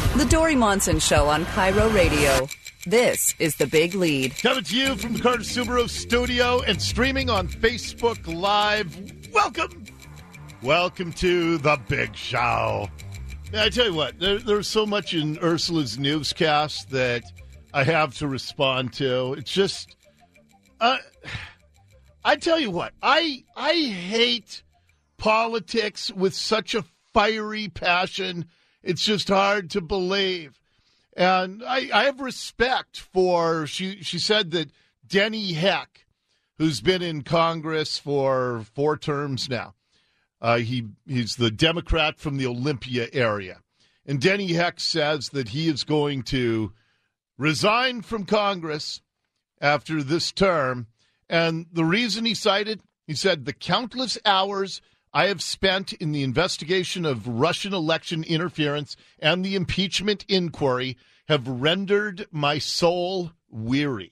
The Dory Monson Show on Cairo Radio. This is The Big Lead. Coming to you from the Carter Subaru studio and streaming on Facebook Live. Welcome. Welcome to The Big Show. Now, I tell you what, there's so much in Ursula's newscast that I have to respond to. It's just, I tell you what, I hate politics with such a fiery passion. It's just hard to believe. And I have respect for, she said that Denny Heck, who's been in Congress for 4 terms now, he's the Democrat from the Olympia area. And Denny Heck says that he is going to resign from Congress after this term. And the reason he cited, he said, the countless hours I have spent in the investigation of Russian election interference and the impeachment inquiry have rendered my soul weary.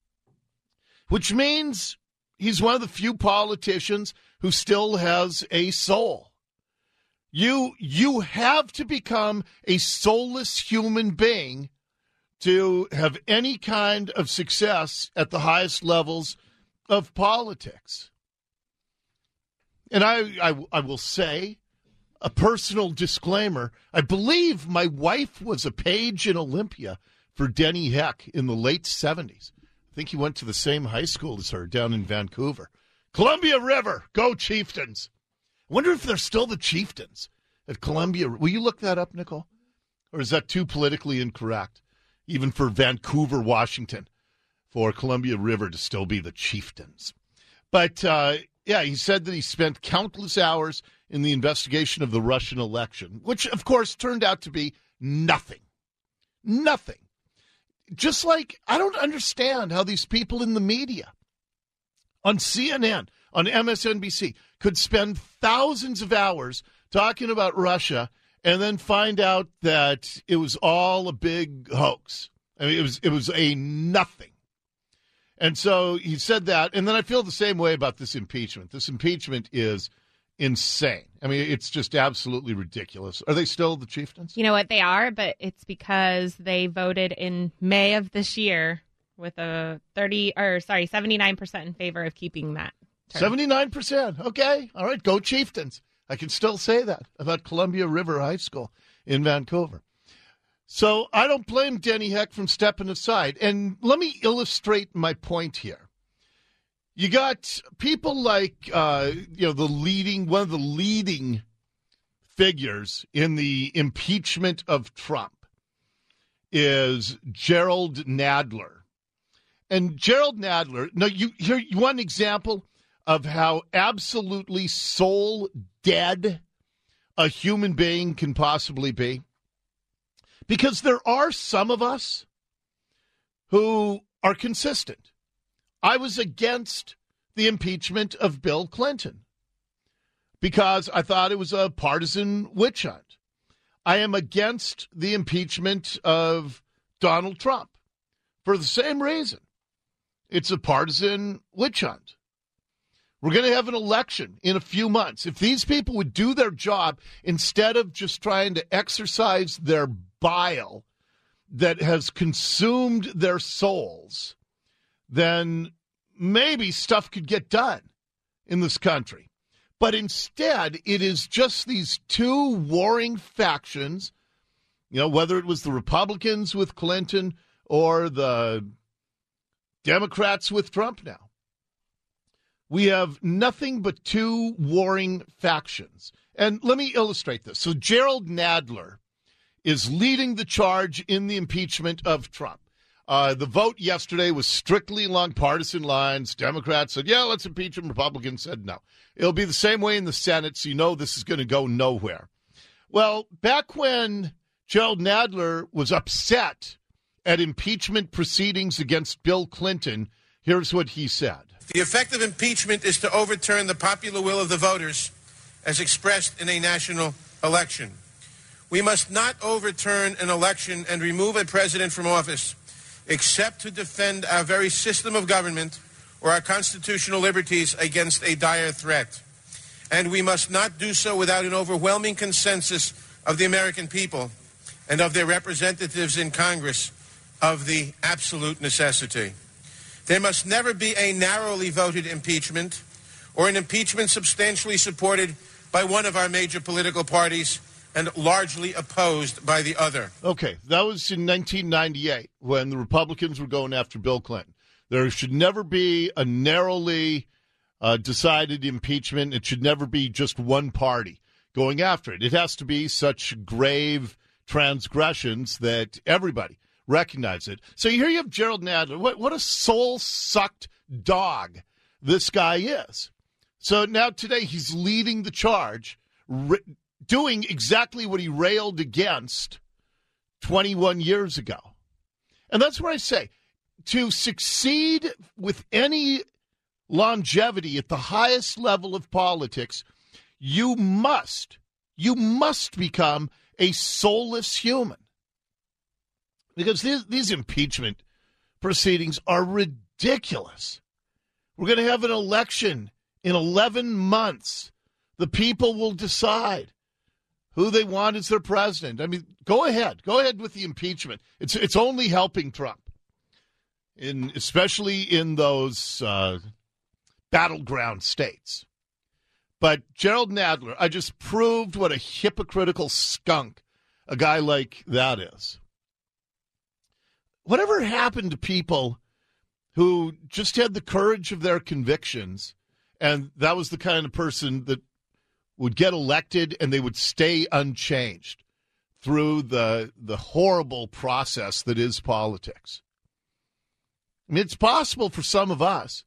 Which means he's one of the few politicians who still has a soul. You have to become a soulless human being to have any kind of success at the highest levels of politics. And I will say, a personal disclaimer, I believe my wife was a page in Olympia for Denny Heck in the late 70s. I think he went to the same high school as her down in Vancouver. Columbia River, go Chieftains. I wonder if they're still the Chieftains at Columbia. Will you look that up, Nicole? Or is that too politically incorrect, even for Vancouver, Washington, for Columbia River to still be the Chieftains? But, yeah, he said that he spent countless hours in the investigation of the Russian election, which, of course, turned out to be nothing. Nothing. Just like, I don't understand how these people in the media, on CNN, on MSNBC, could spend thousands of hours talking about Russia and then find out that it was all a big hoax. I mean, it was a nothing. And so he said that, and then I feel the same way about this impeachment. This impeachment is insane. I mean, it's just absolutely ridiculous. Are they still the Chieftains? You know what, they are, but it's because they voted in May of this year with a 79% in favor of keeping that term. 79%. Okay. All right. Go Chieftains. I can still say that about Columbia River High School in Vancouver. So I don't blame Denny Heck from stepping aside. And let me illustrate my point here. You got people like, one of the leading figures in the impeachment of Trump is Gerald Nadler. And Gerald Nadler, now you want an example of how absolutely soul dead a human being can possibly be? Because there are some of us who are consistent. I was against the impeachment of Bill Clinton because I thought it was a partisan witch hunt. I am against the impeachment of Donald Trump for the same reason. It's a partisan witch hunt. We're going to have an election in a few months. If these people would do their job instead of just trying to exercise their bile that has consumed their souls, then maybe stuff could get done in this country. But instead, it is just these two warring factions, whether it was the Republicans with Clinton or the Democrats with Trump now. We have nothing but two warring factions. And let me illustrate this. So Gerald Nadler is leading the charge in the impeachment of Trump. The vote yesterday was strictly along partisan lines. Democrats said, yeah, let's impeach him. Republicans said no. It'll be the same way in the Senate, so you know this is going to go nowhere. Well, back when Gerald Nadler was upset at impeachment proceedings against Bill Clinton, here's what he said. The effect of impeachment is to overturn the popular will of the voters as expressed in a national election. We must not overturn an election and remove a president from office except to defend our very system of government or our constitutional liberties against a dire threat. And we must not do so without an overwhelming consensus of the American people and of their representatives in Congress of the absolute necessity. There must never be a narrowly voted impeachment or an impeachment substantially supported by one of our major political parties and largely opposed by the other. Okay, that was in 1998 when the Republicans were going after Bill Clinton. There should never be a narrowly decided impeachment. It should never be just one party going after it. It has to be such grave transgressions that everybody recognizes it. So here you have Gerald Nadler. What a soul-sucked dog this guy is. So now today he's leading the charge, doing exactly what he railed against 21 years ago. And that's where I say, to succeed with any longevity at the highest level of politics, you must become a soulless human. Because these impeachment proceedings are ridiculous. We're going to have an election in 11 months. The people will decide who they want as their president. I mean, go ahead with the impeachment. It's only helping Trump, especially in those battleground states. But Gerald Nadler, I just proved what a hypocritical skunk a guy like that is. Whatever happened to people who just had the courage of their convictions, and that was the kind of person that would get elected and they would stay unchanged through the horrible process that is politics? I mean, it's possible for some of us.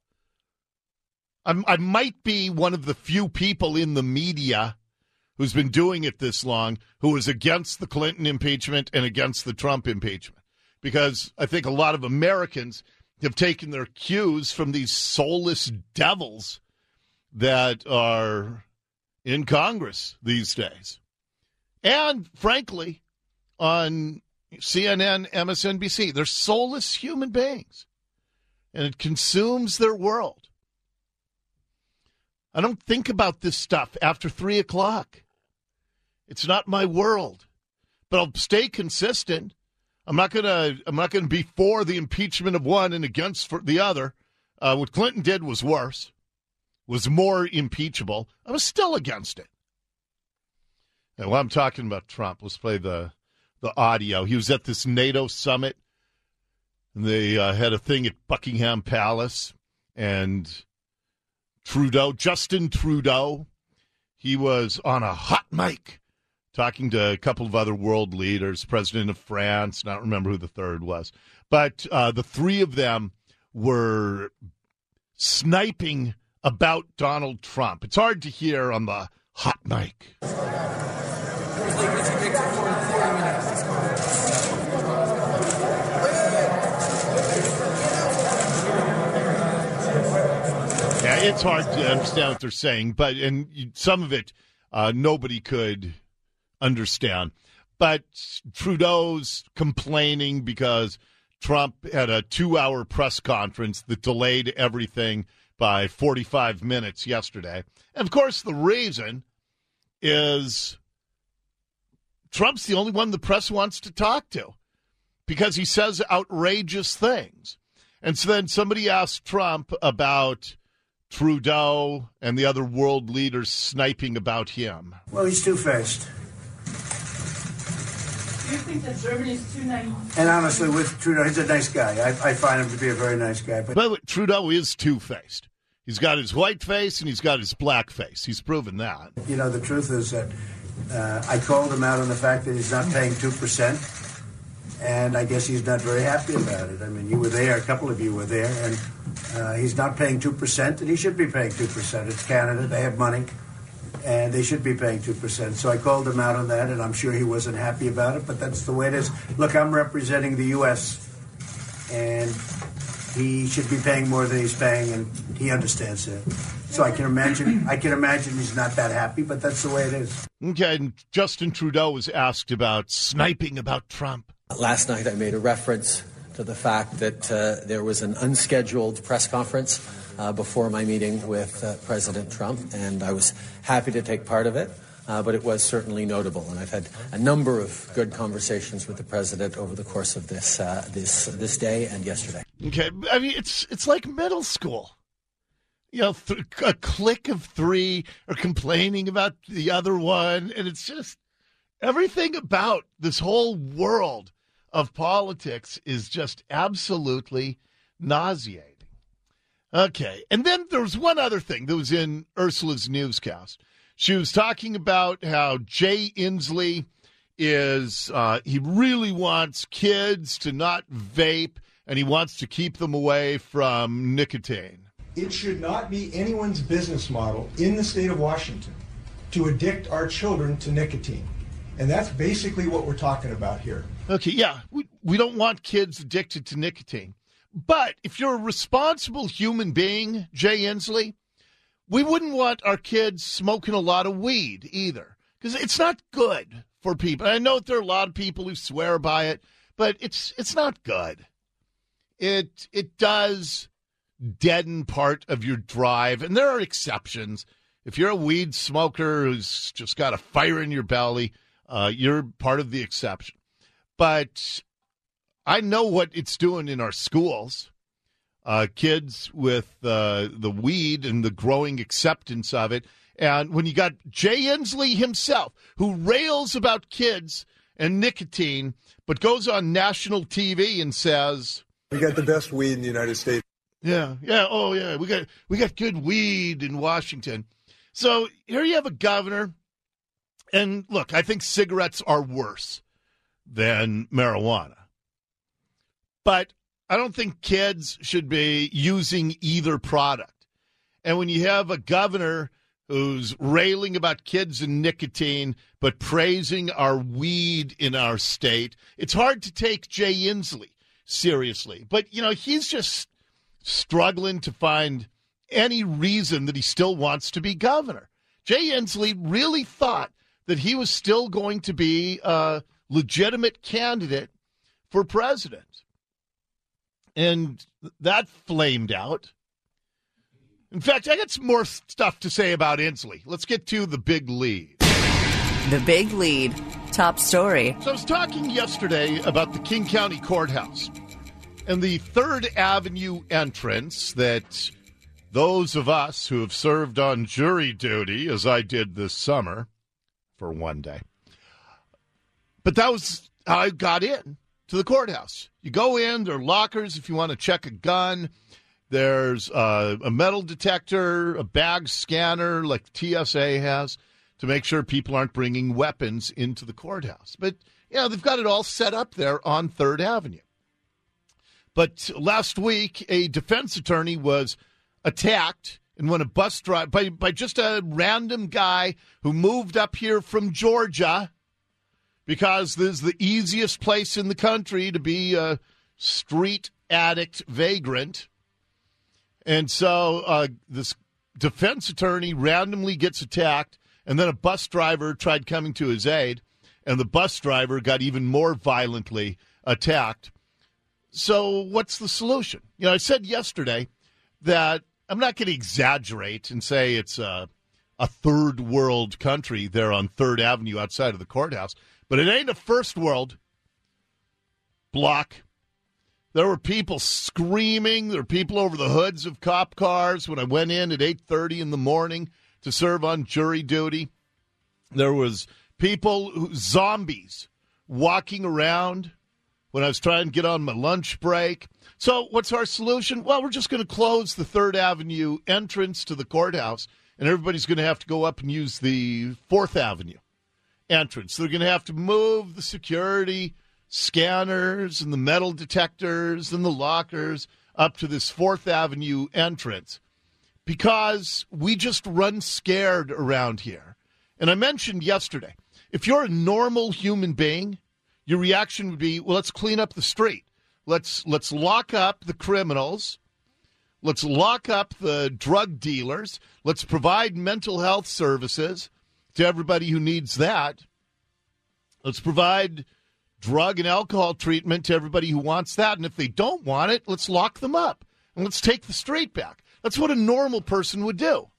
I might be one of the few people in the media who's been doing it this long who is against the Clinton impeachment and against the Trump impeachment, because I think a lot of Americans have taken their cues from these soulless devils that are in Congress these days. And, frankly, on CNN, MSNBC, they're soulless human beings, and it consumes their world. I don't think about this stuff after 3 o'clock. It's not my world. But I'll stay consistent. I'm not gonna be for the impeachment of one and against for the other. What Clinton did was worse, was more impeachable. I was still against it. And while I'm talking about Trump, let's play the audio. He was at this NATO summit, and they had a thing at Buckingham Palace, and Justin Trudeau, he was on a hot mic talking to a couple of other world leaders, President of France, I don't remember who the third was. But the three of them were sniping about Donald Trump. It's hard to hear on the hot mic. Yeah, it's hard to understand what they're saying, and some of it nobody could understand. But Trudeau's complaining because Trump had a 2-hour press conference that delayed everything by 45 minutes yesterday. And, of course, the reason is Trump's the only one the press wants to talk to because he says outrageous things. And so then somebody asked Trump about Trudeau and the other world leaders sniping about him. Well, he's two-faced. Do you think that Germany's too naive? And honestly, with Trudeau, he's a nice guy. I find him to be a very nice guy. But Trudeau is two-faced. He's got his white face and he's got his black face. He's proven that. You know, the truth is that I called him out on the fact that he's not paying 2%. And I guess he's not very happy about it. I mean, you were there, a couple of you were there, and he's not paying 2%, and he should be paying 2%. It's Canada, they have money, and they should be paying 2%. So I called him out on that, and I'm sure he wasn't happy about it, but that's the way it is. Look, I'm representing the U.S., and he should be paying more than he's paying, and he understands that. So I can imagine he's not that happy, but that's the way it is. Okay, and Justin Trudeau was asked about sniping about Trump. Last night I made a reference to the fact that there was an unscheduled press conference before my meeting with President Trump, and I was happy to take part of it. but it was certainly notable. And I've had a number of good conversations with the president over the course of this day and yesterday. Okay, I mean, it's like middle school. You know, a clique of three are complaining about the other one, and it's just everything about this whole world of politics is just absolutely nauseating. Okay, and then there was one other thing that was in Ursula's newscast. She was talking about how Jay Inslee he really wants kids to not vape, and he wants to keep them away from nicotine. It should not be anyone's business model in the state of Washington to addict our children to nicotine. And that's basically what we're talking about here. Okay, yeah, we don't want kids addicted to nicotine. But if you're a responsible human being, Jay Inslee, we wouldn't want our kids smoking a lot of weed either, because it's not good for people. I know there are a lot of people who swear by it, but it's not good. It does deaden part of your drive, and there are exceptions. If you're a weed smoker who's just got a fire in your belly, you're part of the exception. But I know what it's doing in our schools. Kids with the weed and the growing acceptance of it. And when you got Jay Inslee himself, who rails about kids and nicotine, but goes on national TV and says, "We got the best weed in the United States." Yeah. Oh, yeah. We got good weed in Washington. So here you have a governor, and look, I think cigarettes are worse than marijuana. But I don't think kids should be using either product. And when you have a governor who's railing about kids and nicotine, but praising our weed in our state, it's hard to take Jay Inslee seriously. But, you know, he's just struggling to find any reason that he still wants to be governor. Jay Inslee really thought that he was still going to be a legitimate candidate for president. And that flamed out. In fact, I got some more stuff to say about Inslee. Let's get to the big lead. The big lead. Top story. So I was talking yesterday about the King County Courthouse and the 3rd Avenue entrance that those of us who have served on jury duty, as I did this summer for one day. But that was how I got in to the courthouse. You go in, there are lockers if you want to check a gun. There's a metal detector, a bag scanner like TSA has to make sure people aren't bringing weapons into the courthouse. But, you know, they've got it all set up there on 3rd Avenue. But last week, a defense attorney was attacked and when a bus driver by just a random guy who moved up here from Georgia because this is the easiest place in the country to be a street addict vagrant. And so this defense attorney randomly gets attacked, and then a bus driver tried coming to his aid, and the bus driver got even more violently attacked. So what's the solution? You know, I said yesterday that I'm not going to exaggerate and say it's a third world country there on 3rd Avenue outside of the courthouse, but it ain't a first world block. There were people screaming. There were people over the hoods of cop cars when I went in at 8:30 in the morning to serve on jury duty. There was people, zombies, walking around when I was trying to get on my lunch break. So what's our solution? Well, we're just going to close the 3rd Avenue entrance to the courthouse, and everybody's going to have to go up and use the 4th Avenue entrance. They're going to have to move the security scanners and the metal detectors and the lockers up to this 4th Avenue entrance because we just run scared around here. And I mentioned yesterday, if you're a normal human being, your reaction would be, well, let's clean up the street. Let's lock up the criminals. Let's lock up the drug dealers. Let's provide mental health services to everybody who needs that. Let's provide drug and alcohol treatment to everybody who wants that. And if they don't want it, let's lock them up. And let's take the street back. That's what a normal person would do.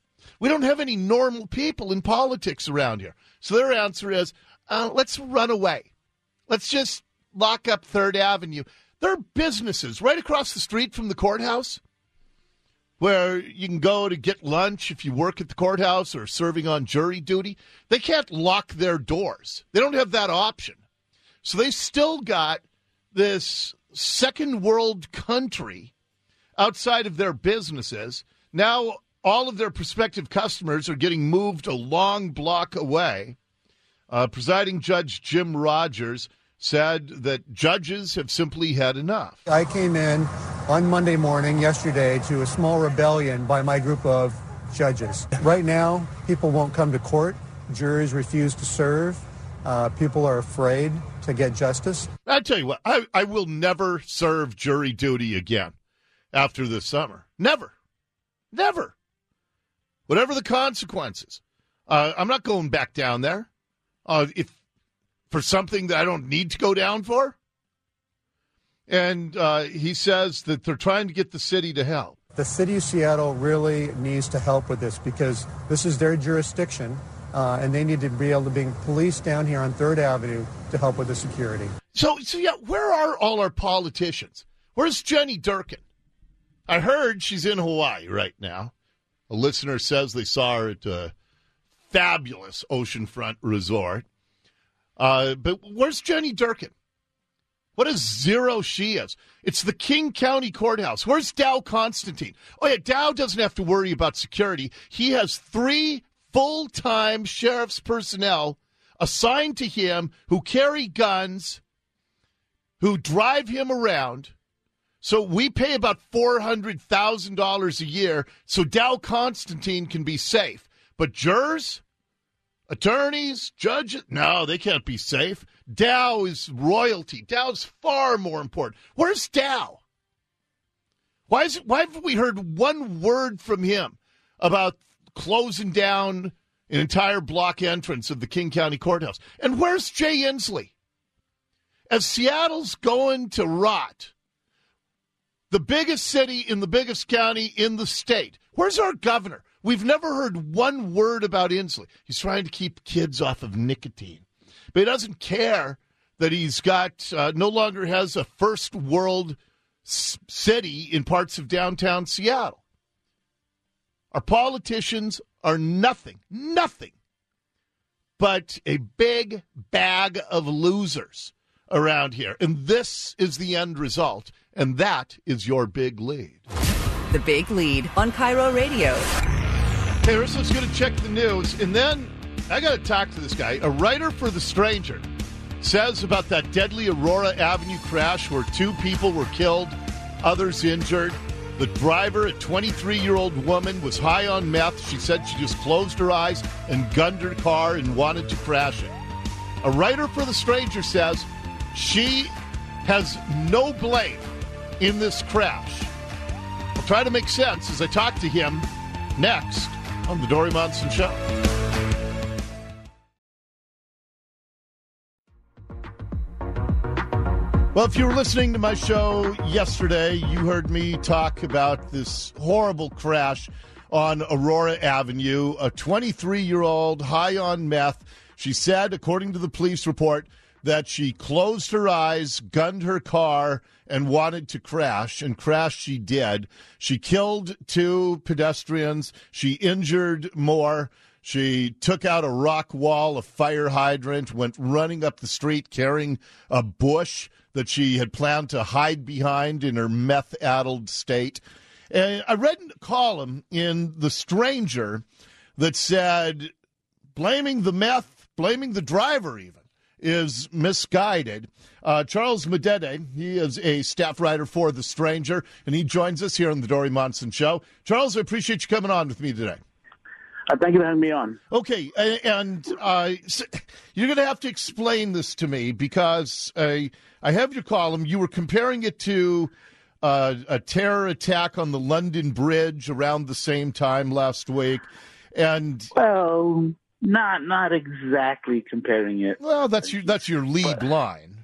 We don't have any normal people in politics around here. So their answer is, let's run away. Let's just lock up 3rd Avenue. There are businesses right across the street from the courthouse where you can go to get lunch if you work at the courthouse or serving on jury duty. They can't lock their doors. They don't have that option. So they still got this second world country outside of their businesses. Now all of their prospective customers are getting moved a long block away. Presiding Judge Jim Rogers said that judges have simply had enough. I came in on Monday morning yesterday to a small rebellion by my group of judges. Right now, people won't come to court. Juries refuse to serve. People are afraid to get justice. I tell you what, I will never serve jury duty again after this summer. Never. Never. Whatever the consequences. I'm not going back down there. If for something that I don't need to go down for. And he says that they're trying to get the city to help. The city of Seattle really needs to help with this because this is their jurisdiction, and they need to be able to bring police down here on 3rd Avenue to help with the security. So yeah, where are all our politicians? Where's Jenny Durkin? I heard she's in Hawaii right now. A listener says they saw her at a fabulous oceanfront resort. But where's Jenny Durkin? What a zero she is. It's the King County Courthouse. Where's Dow Constantine? Oh, yeah, Dow doesn't have to worry about security. He has 3 full-time sheriff's personnel assigned to him who carry guns, who drive him around. So we pay about $400,000 a year so Dow Constantine can be safe. But jurors, attorneys, judges, no, they can't be safe. Dow is royalty. Dow's far more important. Where's Dow? Why haven't we heard one word from him about closing down an entire block entrance of the King County Courthouse? And where's Jay Inslee? As Seattle's going to rot, the biggest city in the biggest county in the state, where's our governor? We've never heard one word about Inslee. He's trying to keep kids off of nicotine. But he doesn't care that he's got no longer has a first world city in parts of downtown Seattle. Our politicians are nothing but a big bag of losers around here. And this is the end result, and that is your big lead. The Big Lead on Cairo Radio. Hey, let's going to check the news, and then I got to talk to this guy. A writer for The Stranger says about that deadly Aurora Avenue crash where 2 people were killed, others injured. The driver, a 23-year-old woman, was high on meth. She said she just closed her eyes and gunned her car and wanted to crash it. A writer for The Stranger says she has no blame in this crash. I'll try to make sense as I talk to him next on the Dori Monson Show. Well, if you were listening to my show yesterday, you heard me talk about this horrible crash on Aurora Avenue. A 23-year-old high on meth. She said, according to the police report, that she closed her eyes, gunned her car, and wanted to crash, and crash she did. She killed 2 pedestrians. She injured more. She took out a rock wall, a fire hydrant, went running up the street carrying a bush that she had planned to hide behind in her meth-addled state. And I read a column in The Stranger that said blaming the meth, blaming the driver even, is misguided. Charles Medede, he is a staff writer for The Stranger, and he joins us here on the Dori Monson Show. Charles, I appreciate you coming on with me today. Thank you for having me on. Okay, and so you're going to have to explain this to me because I have your column. You were comparing it to a terror attack on the London Bridge around the same time last week. And well, not exactly comparing it. Well, that's your lead line.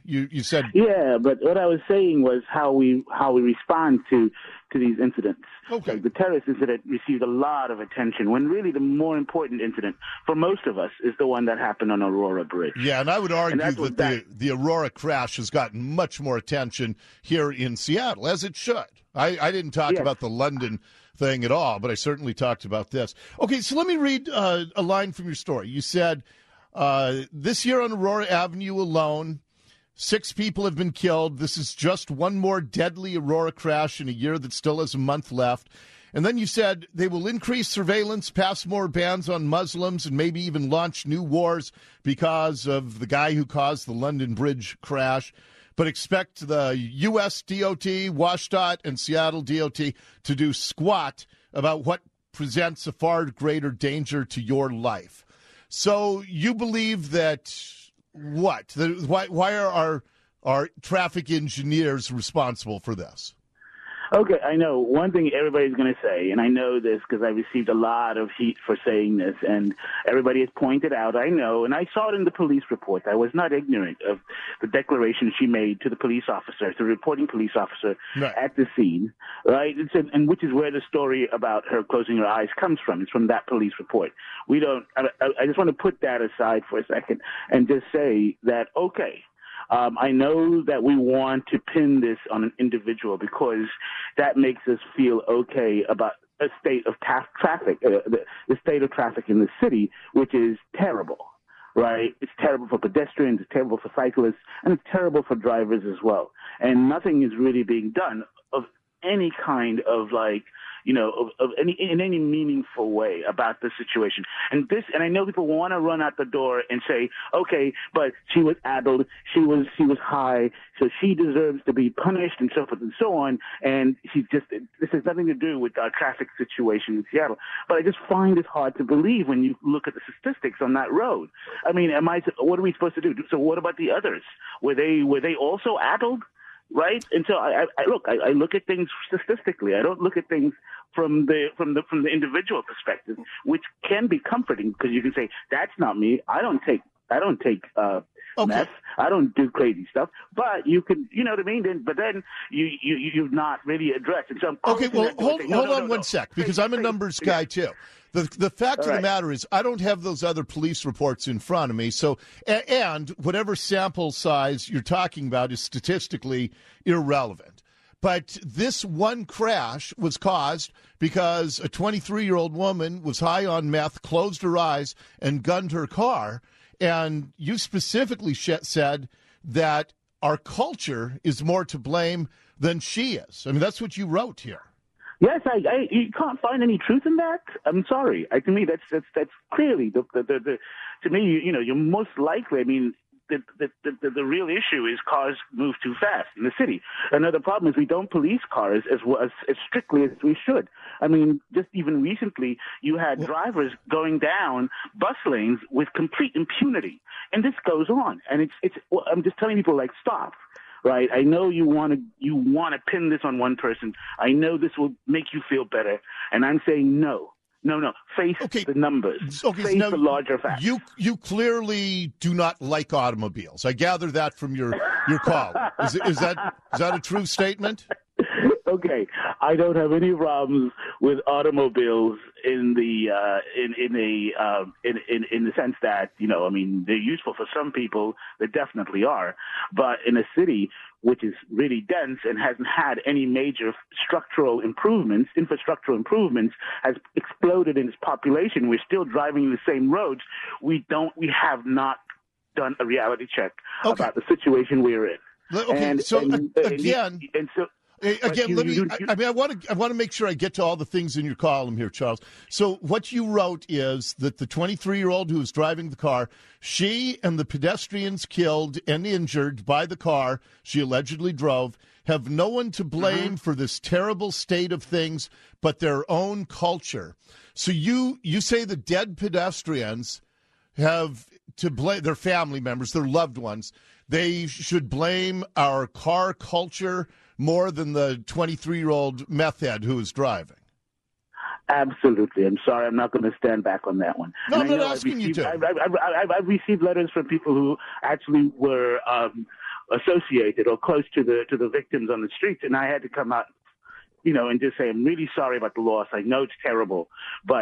You said. Yeah, but what I was saying was how we respond to these incidents. Okay. Like the terrorist incident received a lot of attention when really the more important incident for most of us is the one that happened on Aurora Bridge. Yeah, and I would argue that the Aurora crash has gotten much more attention here in Seattle, as it should. I didn't talk about the London thing at all, but I certainly talked about this. Okay, so let me read a line from your story. You said, this year on Aurora Avenue alone, 6 people have been killed. This is just one more deadly Aurora crash in a year that still has a month left. And then you said they will increase surveillance, pass more bans on Muslims, and maybe even launch new wars because of the guy who caused the London Bridge crash. But expect the U.S. DOT, WSDOT, and Seattle DOT to do squat about what presents a far greater danger to your life. So you believe that what? Why are our traffic engineers responsible for this? Okay, I know one thing everybody's going to say, and I know this because I received a lot of heat for saying this, and everybody has pointed out, I know, and I saw it in the police report. I was not ignorant of the declaration she made to the police officer, to the reporting police officer at the scene, right? And which is where the story about her closing her eyes comes from. It's from that police report. I just want to put that aside for a second and just say that, okay, I know that we want to pin this on an individual because that makes us feel okay about a state of traffic, the state of traffic in the city, which is terrible, right? It's terrible for pedestrians, it's terrible for cyclists, and it's terrible for drivers as well. And nothing is really being done of any kind of in any meaningful way about the situation. And I know people want to run out the door and say, okay, but she was addled, she was high, so she deserves to be punished and so forth and so on. And this has nothing to do with our traffic situation in Seattle. But I just find it hard to believe when you look at the statistics on that road. I mean, what are we supposed to do? So what about the others? Were they also addled? Right, and so I look at things statistically. I don't look at things from the individual perspective, which can be comforting because you can say that's not me. I don't take mess. I don't do crazy stuff. But you can, you know what I mean. But then you've not really addressed it. So hold on one sec, because I'm a numbers guy too. The fact of the matter is, I don't have those other police reports in front of me. So, and whatever sample size you're talking about is statistically irrelevant. But this one crash was caused because a 23-year-old woman was high on meth, closed her eyes, and gunned her car. And you specifically said that our culture is more to blame than she is. I mean, that's what you wrote here. Yes, you can't find any truth in that. I'm sorry. To me, that's clearly to me, you're most likely. I mean, the real issue is cars move too fast in the city. Another problem is we don't police cars as strictly as we should. I mean, just even recently, you had drivers going down bus lanes with complete impunity, and this goes on. And I'm just telling people, like, stop. Right, I know you want to pin this on one person. I know this will make you feel better, and I'm saying no. Face the numbers. Face the larger facts. You clearly do not like automobiles. I gather that from your call. Is that a true statement? Okay, I don't have any problems with automobiles in the sense that, I mean, they're useful for some people. They definitely are. But in a city which is really dense and hasn't had any major infrastructural improvements, has exploded in its population. We're still driving the same roads. We have not done a reality check about the situation we're in. Okay, I want to make sure I get to all the things in your column here, Charles. So what you wrote is that the 23-year-old who was driving the car, she and the pedestrians killed and injured by the car she allegedly drove have no one to blame for this terrible state of things but their own culture. So you say the dead pedestrians have to blame their family members, their loved ones. They should blame our car culture more than the 23-year-old meth head who was driving. Absolutely. I'm sorry. I'm not going to stand back on that one. No, I'm not asking you to. I've received letters from people who actually were associated or close to the victims on the streets, and I had to come out, and just say, I'm really sorry about the loss. I know it's terrible, but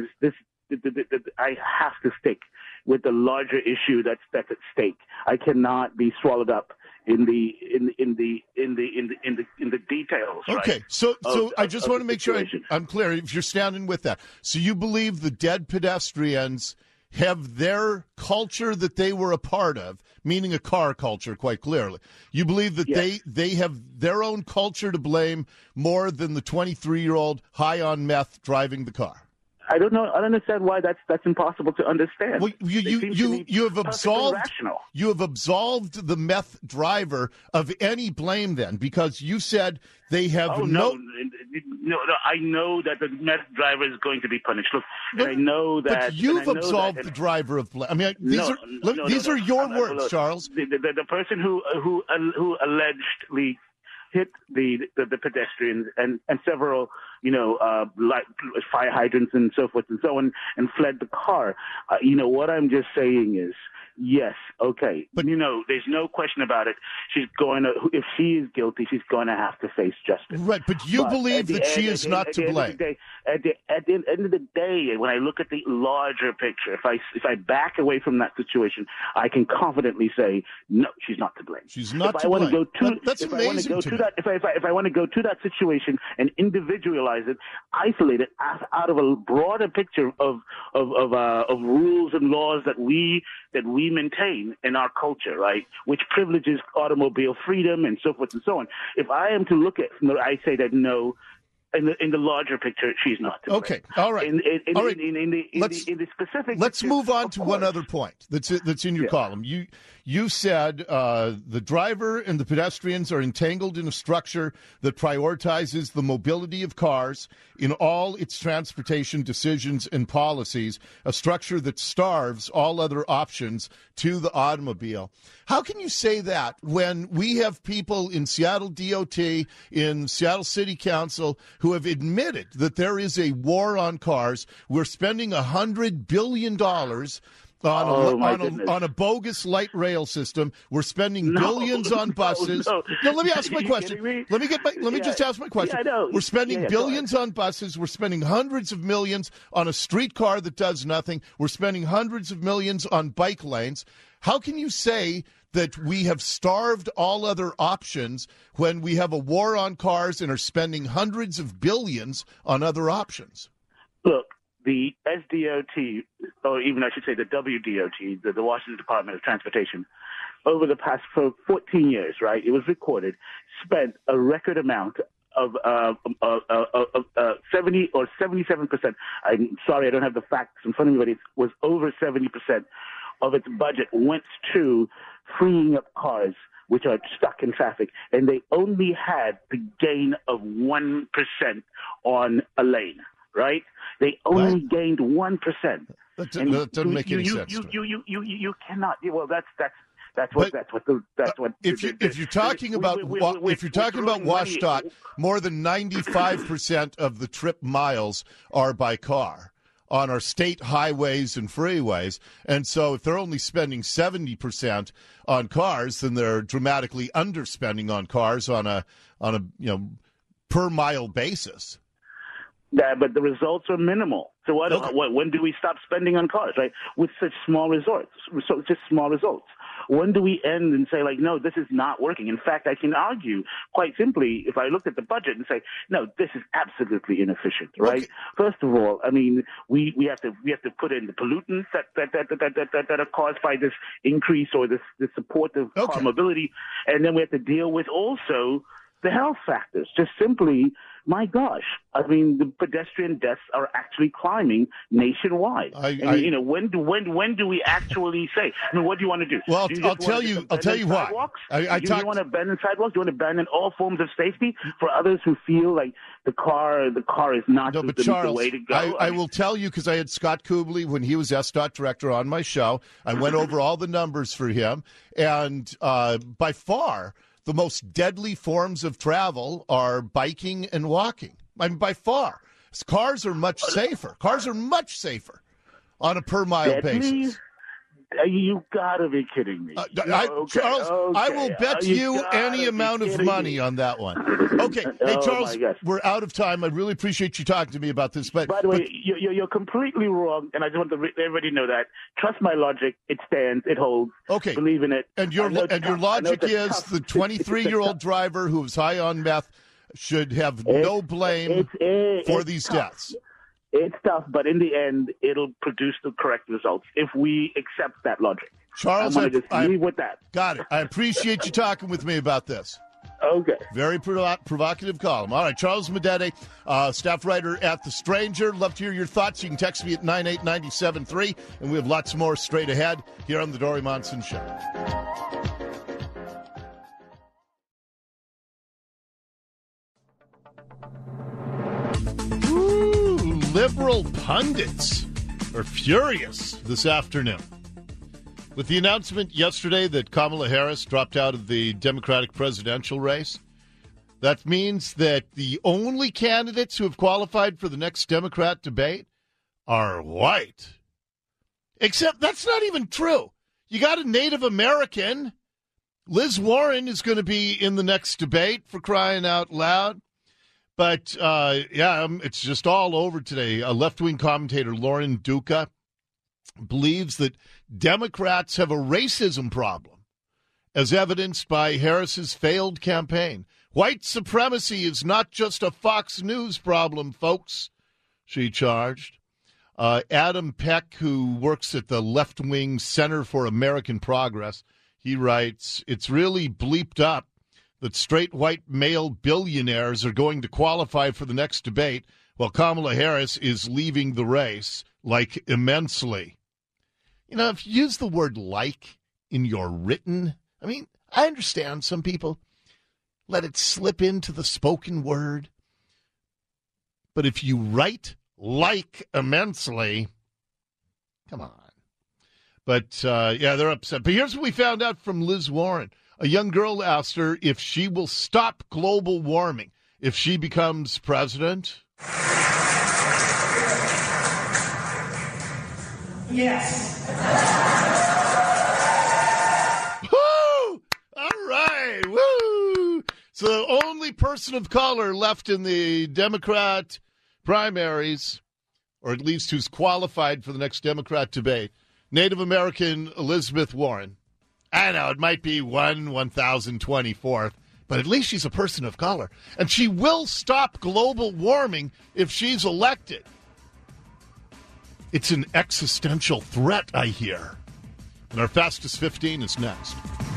I have to stick with the larger issue that's at stake. I cannot be swallowed up in the details. Okay, right? so I just want to make sure I'm clear. If you're standing with that, so you believe the dead pedestrians have their culture that they were a part of, meaning a car culture, quite clearly. You believe that they have their own culture to blame more than the 23-year-old high on meth driving the car. I don't know. I don't understand why that's impossible to understand. Well, you have absolved the meth driver of any blame then, because you said they have No, I know that the meth driver is going to be punished. Look, I know that. But you've absolved the driver of blame. I mean, these are your words, Charles. The person who allegedly hit the pedestrians and several, like fire hydrants and so forth and so on, and fled the car. What I'm just saying is, yes, okay, but there's no question about it. If she is guilty, she's going to have to face justice. Right, but you believe that she is not to blame. At the end of the day, when I look at the larger picture, if I back away from that situation, I can confidently say, no, she's not to blame. She's not to blame. That's amazing to me. If I want to go to that situation and individualize it, isolate it out of a broader picture of rules and laws that we maintain in our culture, right, which privileges automobile freedom and so forth and so on. If I am to look at, I say that no. In the larger picture, she's not. Okay, all right. In the specific. Let's move on to one other point that's in your column. You said the driver and the pedestrians are entangled in a structure that prioritizes the mobility of cars in all its transportation decisions and policies, a structure that starves all other options to the automobile. How can you say that when we have people in Seattle DOT, in Seattle City Council, who have admitted that there is a war on cars? We're spending $100 billion on a bogus light rail system. We're spending billions on buses. No, let me ask my question. Let me just ask my question. We're spending billions on buses. We're spending hundreds of millions on a streetcar that does nothing. We're spending hundreds of millions on bike lanes. How can you say that we have starved all other options when we have a war on cars and are spending hundreds of billions on other options? Look, the SDOT, or even I should say the WDOT, the Washington Department of Transportation, over the past 14 years, right, it was recorded, spent a record amount of 70 or 77%. I'm sorry, I don't have the facts in front of me, but it was over 70% of its budget went to freeing up cars which are stuck in traffic, and they only had the gain of 1% on a lane, right? They only gained 1%. That doesn't make any sense. You cannot. Well, that's what. If you're talking about WashDOT, more than 95% of the trip miles are by car on our state highways and freeways. And so if they're only spending 70% on cars, then they're dramatically underspending on cars on a per mile basis. Yeah, but the results are minimal. So when do we stop spending on cars, right? With such small results, When do we end and say, like, no, this is not working? In fact, I can argue quite simply, if I looked at the budget and say, no, this is absolutely inefficient, right? Okay. First of all, I mean, we have to put in the pollutants that are caused by this increase or this support of car mobility, and then we have to deal with also the health factors. Just simply, my gosh, I mean, the pedestrian deaths are actually climbing nationwide. When do we actually say? I mean, what do you want to do? Well, I'll tell you why. Do you want to abandon sidewalks? Do you want to abandon all forms of safety for others who feel like the car is not the way to go? I will tell you, because I had Scott Kubley when he was SDOT director on my show. I went over all the numbers for him, and by far, the most deadly forms of travel are biking and walking. I mean, by far. Cars are much safer. Cars are much safer on a per-mile basis. You gotta be kidding me. Charles, I will bet you any amount of money on that one. Okay. Hey, Charles, we're out of time. I really appreciate you talking to me about this. But by the way, you're completely wrong, and I just want everybody to know that. Trust my logic. It stands. It holds. Okay. Believe in it. And your logic is the 23-year-old driver who was high on meth should have no blame for these deaths. It's tough, but in the end, it'll produce the correct results if we accept that logic. Charles, I'm going to leave with that. Got it. I appreciate you talking with me about this. Okay. Very provocative column. All right, Charles Medede, staff writer at The Stranger. Love to hear your thoughts. You can text me at 98973, and we have lots more straight ahead here on The Dori Monson Show. Liberal pundits are furious this afternoon with the announcement yesterday that Kamala Harris dropped out of the Democratic presidential race. That means that the only candidates who have qualified for the next Democrat debate are white. Except that's not even true. You got a Native American. Liz Warren is going to be in the next debate, for crying out loud. But, it's just all over today. A left-wing commentator, Lauren Duca, believes that Democrats have a racism problem, as evidenced by Harris's failed campaign. White supremacy is not just a Fox News problem, folks, she charged. Adam Peck, who works at the left-wing Center for American Progress, he writes, it's really bleeped up that straight white male billionaires are going to qualify for the next debate while Kamala Harris is leaving the race, like, immensely. You know, if you use the word like in your written, I mean, I understand some people let it slip into the spoken word. But if you write like immensely, come on. But, they're upset. But here's what we found out from Liz Warren. A young girl asked her if she will stop global warming if she becomes president. Yes. Woo! All right. Woo! So the only person of color left in the Democrat primaries, or at least who's qualified for the next Democrat debate, Native American Elizabeth Warren. I know, it might be 1,024th, but at least she's a person of color. And she will stop global warming if she's elected. It's an existential threat, I hear. And our Fastest 15 is next.